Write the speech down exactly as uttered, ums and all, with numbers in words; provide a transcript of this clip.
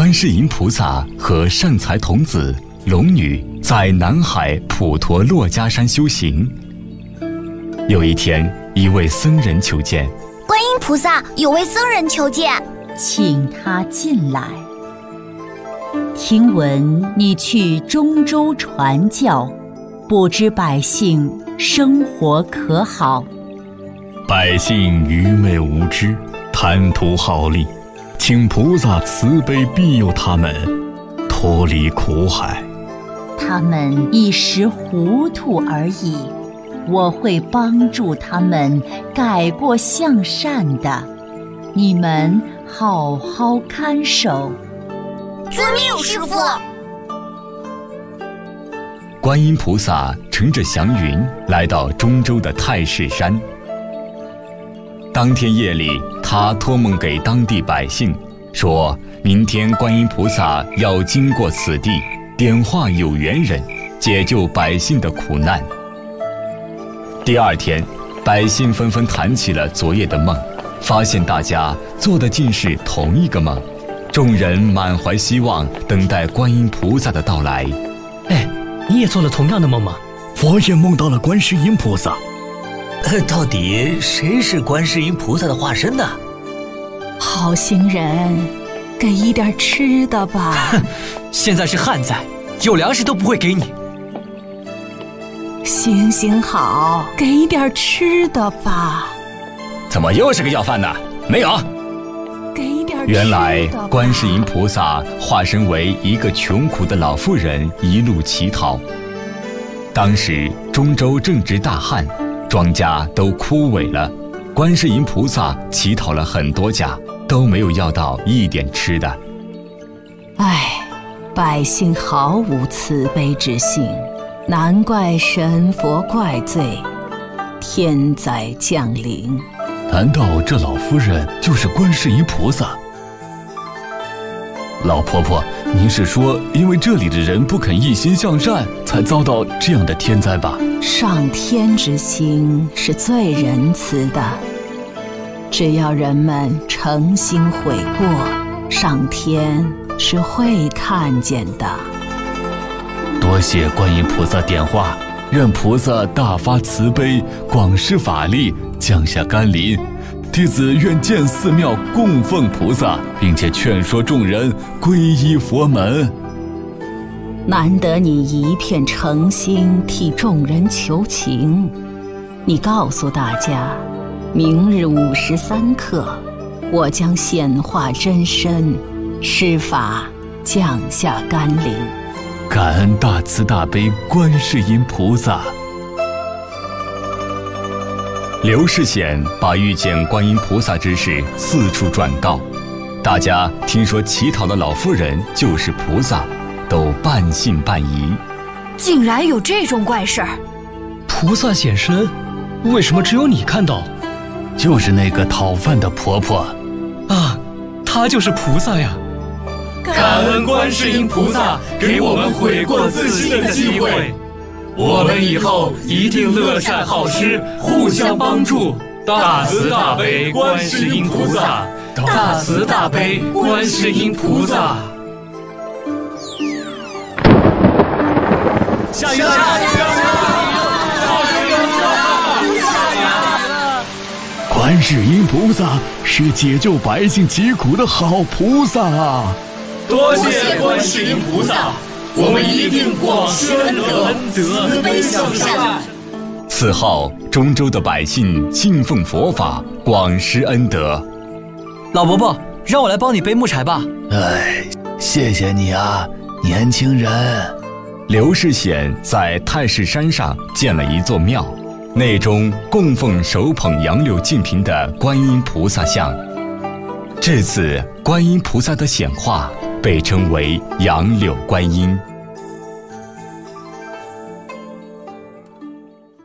观世音菩萨和善财童子、龙女在南海普陀珞珈山修行。有一天，一位僧人求见。 观音菩萨，有位僧人求见， 请他进来。听闻你去中州传教，不知百姓生活可好？ 百姓愚昧无知，贪图好利，请菩萨慈悲庇佑他们，脱离苦海。 他们一时糊涂而已，我会帮助他们改过向善的，你们好好看守。 遵命，师父。 观音菩萨乘着祥云来到中州的太室山。当天夜里，他托梦给当地百姓，说明天观音菩萨要经过此地，点化有缘人，解救百姓的苦难。第二天，百姓纷纷谈起了昨夜的梦，发现大家做的竟是同一个梦。众人满怀希望，等待观音菩萨的到来。 哎，你也做了同样的梦吗？ 我也梦到了观世音菩萨。 呃，到底谁是观世音菩萨的化身呢？ 好心人，给一点吃的吧。 现在是旱灾，有粮食都不会给你。 行行好，给一点吃的吧。 怎么又是个要饭的？没有。 给一点吃的吧。 原来观世音菩萨化身为一个穷苦的老妇人，一路乞讨。当时中州正值大旱，庄稼都枯萎了，观世音菩萨乞讨了很多家，都没有要到一点吃的。 唉，百姓毫无慈悲之心，难怪神佛怪罪，天灾降临。 难道这老夫人就是观世音菩萨？老婆婆，您是说因为这里的人不肯一心向善，才遭到这样的天灾吧？ 上天之心是最仁慈的，只要人们诚心悔过，上天是会看见的。 多谢观音菩萨点化，愿菩萨大发慈悲，广施法力，降下甘霖。弟子愿建寺庙供奉菩萨，并且劝说众人皈依佛门。 难得你一片诚心替众人求情，你告诉大家，明日午时三刻，我将显化真身，施法降下甘霖。 感恩大慈大悲观世音菩萨。 刘世显把遇见观音菩萨之事四处转告，大家听说乞讨的老妇人就是菩萨，都半信半疑。 竟然有这种怪事儿！ 菩萨显身，为什么只有你看到？ 就是那个讨饭的婆婆啊，她就是菩萨呀！ 感恩观世音菩萨给我们悔过自新的机会，我们以后一定乐善好施，互相帮助。大慈大悲观世音菩萨，大慈大悲观世音菩萨。 下雨了！下雨了！ 观世音菩萨是解救百姓疾苦的好菩萨啊！ 多谢观世音菩萨，我们一定广施恩德，慈悲向善。 此后，中州的百姓信奉佛法，广施恩德。 老伯伯，让我来帮你背木柴吧。 哎，谢谢你啊，年轻人。 刘世显在太室山上建了一座庙，内中供奉手捧杨柳净瓶的观音菩萨像。至此，观音菩萨的显化被称为杨柳观音。